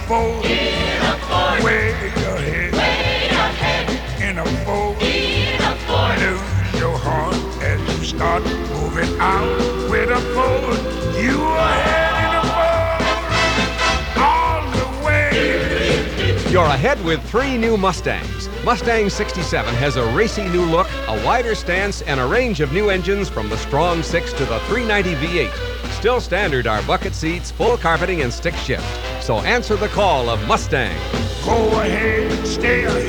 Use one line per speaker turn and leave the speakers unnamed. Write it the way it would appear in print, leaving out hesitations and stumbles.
Ford.
In a Ford.
Way ahead.
Way ahead.
In a Ford.
In a Ford.
Lose your heart as you start moving out with a Ford. You are ahead in a Ford all the way.
You're ahead with 3 new Mustangs. Mustang 67 has a racy new look, a wider stance, and a range of new engines from the strong 6 to the 390 V8. Still standard are bucket seats, full carpeting, and stick shift. So answer the call of Mustang.
Go ahead, stay ahead.